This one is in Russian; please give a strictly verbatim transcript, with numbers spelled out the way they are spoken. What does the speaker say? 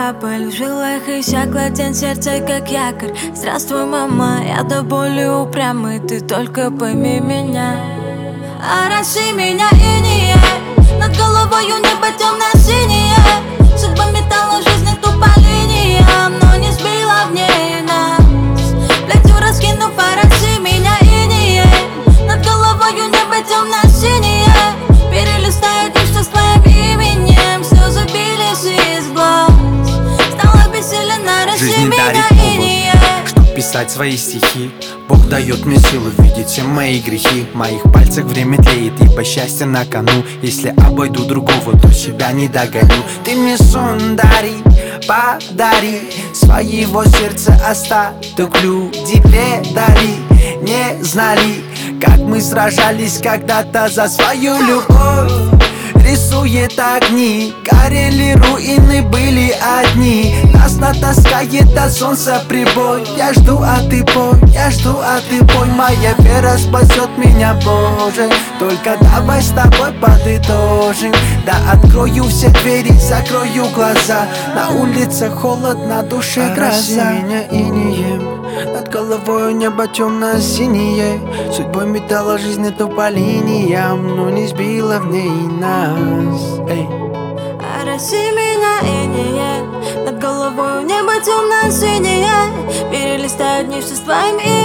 твоя пыль в жилах иссякла, тень сердца как якорь. Здравствуй, мама, я до боли упрямый, ты только пойми меня. Ороси меня инея, над головою небо темно-синее. Судьба металла жизни тупо линиям, но не сбила в ней нас. Плетью раскинув, ороси меня инея, над головою небо темно-синее. Перелистаю нечто с твоим именем, слезы бились из глаз. Стало бессилен, ороси меня инея. Чтоб писать свои стихи, Бог дает мне силу видеть все мои грехи. В моих пальцах время тлеет, ибо счастье на кону. Если обойду другого, то себя не догоню. Ты мне сон дари, подари, своего сердца остаток люди предали. Не знали, как мы сражались когда-то за свою любовь. Рисует огни, горели руины, были одни. Нас натаскает от солнца прибой. Я жду, а ты пой, я жду, а ты пой. Моя вера спасет меня, Боже. Только давай с тобой подытожим. Да открою все двери, закрою глаза. На улице холод, на душе гроза. Ороси меня инеем, над головой небо темно-синее. Судьбой металла жизни тупо линиям, но не сбила в ней нас. Эй. Ороси меня инея, над головой небо темно-синее. Перелистают нечто с твоим именем.